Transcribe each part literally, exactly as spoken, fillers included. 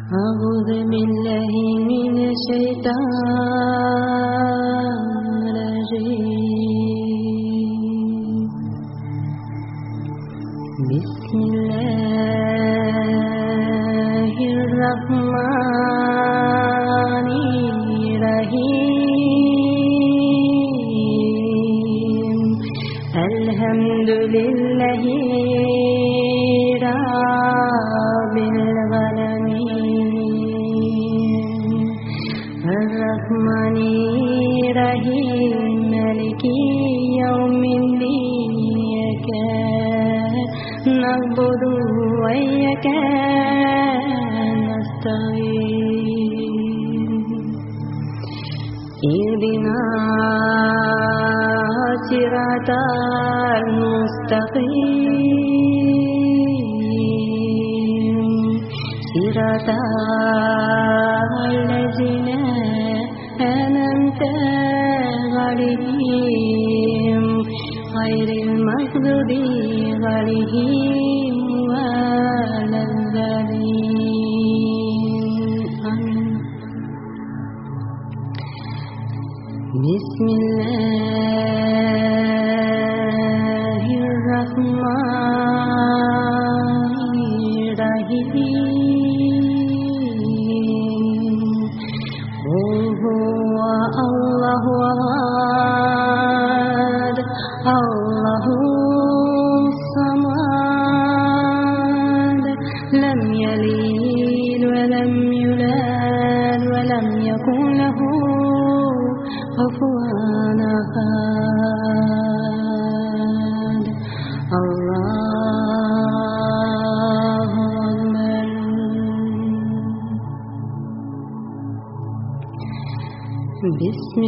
أعوذ بالله من الشيطان الرجيم. بسم الله الرحمن الرحيم. الحمد لله رب العالمين. الرحمن الرحيم مالك يوم الدين. إياك نعبد وإياك نستعين. اهدنا الصراط المستقيم صراط الذين أنعمت عليهم غير المغضوب عليهم ولا الضالين. آمين. بسم الله الرحمن الرحيم. قل هو الله أحد الله الصمد لم يلد ولم يولد ولم يكن له كفوا أحد. الله أكبر. بسم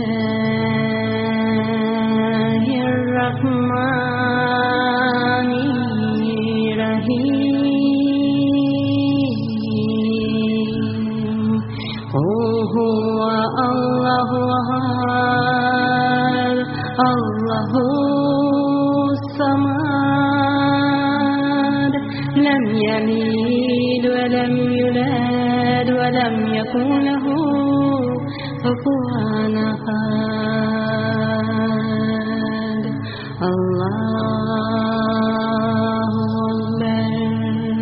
الله الرحمن الرحيم. قل هو الله أحد الله الصمد لم يلد ولم يولد ولم يكن له كفوا أحد. الله أكبر.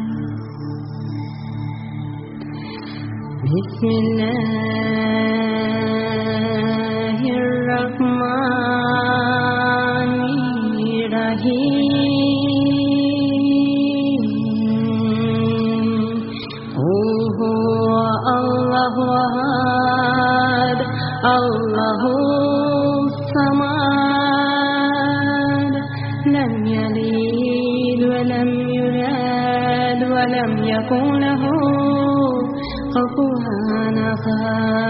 بسم الله الرحمن الرحيم. قل هو الله أحد الله الصمد لم يلد ولم يولد ولم يكن له كفوا أحد.